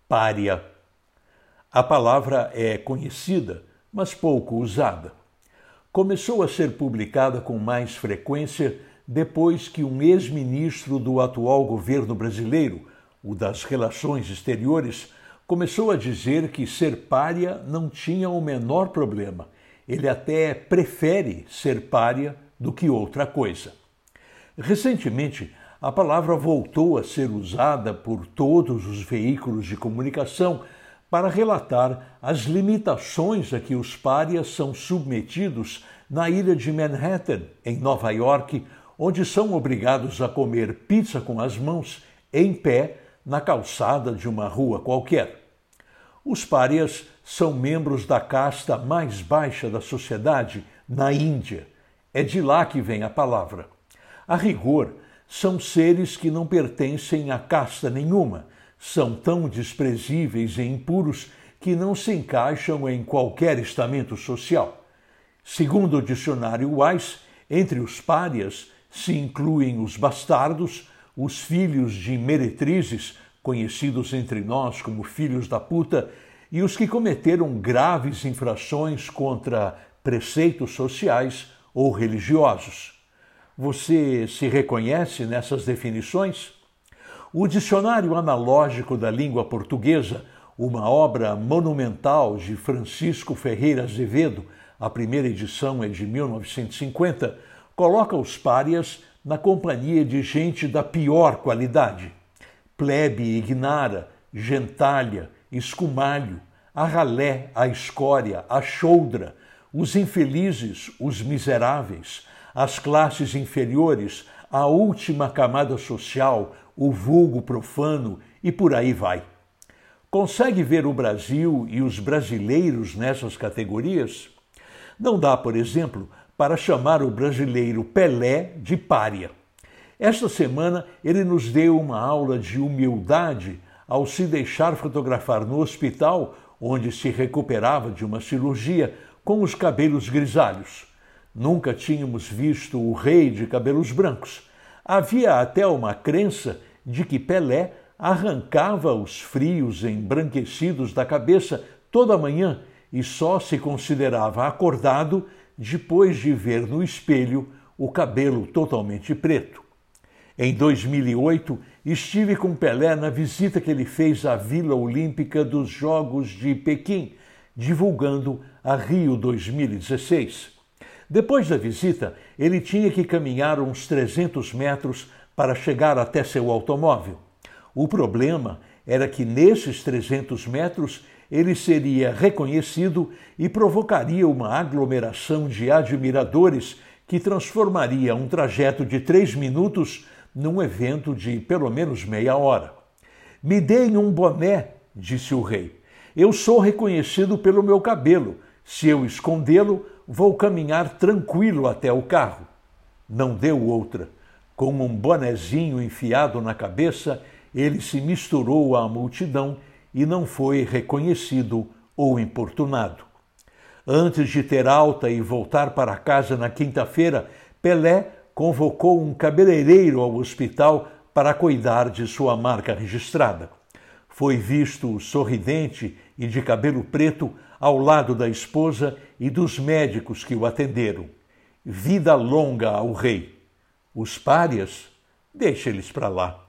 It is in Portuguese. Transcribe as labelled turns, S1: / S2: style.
S1: Pária. A palavra é conhecida, mas pouco usada. Começou a ser publicada com mais frequência depois que um ex-ministro do atual governo brasileiro, o das Relações Exteriores, começou a dizer que ser pária não tinha o menor problema. Ele até prefere ser pária do que outra coisa. Recentemente, a palavra voltou a ser usada por todos os veículos de comunicação para relatar as limitações a que os párias são submetidos na ilha de Manhattan, em Nova York, onde são obrigados a comer pizza com as mãos, em pé, na calçada de uma rua qualquer. Os párias são membros da casta mais baixa da sociedade na Índia. É de lá que vem a palavra. A rigor, são seres que não pertencem a casta nenhuma, são tão desprezíveis e impuros que não se encaixam em qualquer estamento social. Segundo o dicionário Wise, entre os párias se incluem os bastardos, os filhos de meretrizes, conhecidos entre nós como filhos da puta, e os que cometeram graves infrações contra preceitos sociais ou religiosos. Você se reconhece nessas definições? O Dicionário Analógico da Língua Portuguesa, uma obra monumental de Francisco Ferreira Azevedo, a primeira edição é de 1950, coloca os párias na companhia de gente da pior qualidade. Plebe ignara, gentalha, escumalho, a ralé, a escória, a choudra, os infelizes, os miseráveis, as classes inferiores, a última camada social, o vulgo profano e por aí vai. Consegue ver o Brasil e os brasileiros nessas categorias? Não dá, por exemplo, para chamar o brasileiro Pelé de pária. Esta semana ele nos deu uma aula de humildade ao se deixar fotografar no hospital, onde se recuperava de uma cirurgia, com os cabelos grisalhos. Nunca tínhamos visto o rei de cabelos brancos. Havia até uma crença de que Pelé arrancava os frios embranquecidos da cabeça toda manhã e só se considerava acordado depois de ver no espelho o cabelo totalmente preto. Em 2008, estive com Pelé na visita que ele fez à Vila Olímpica dos Jogos de Pequim, divulgando a Rio 2016. Depois da visita, ele tinha que caminhar uns 300 metros para chegar até seu automóvel. O problema era que nesses 300 metros ele seria reconhecido e provocaria uma aglomeração de admiradores que transformaria um trajeto de 3 minutos num evento de pelo menos meia hora. "Me deem um boné", disse o rei. "Eu sou reconhecido pelo meu cabelo. Se eu escondê-lo, vou caminhar tranquilo até o carro." Não deu outra. Com um bonezinho enfiado na cabeça, ele se misturou à multidão e não foi reconhecido ou importunado. Antes de ter alta e voltar para casa na quinta-feira, Pelé convocou um cabeleireiro ao hospital para cuidar de sua marca registrada. Foi visto sorridente e de cabelo preto ao lado da esposa e dos médicos que o atenderam. Vida longa ao rei. Os párias, deixa eles para lá.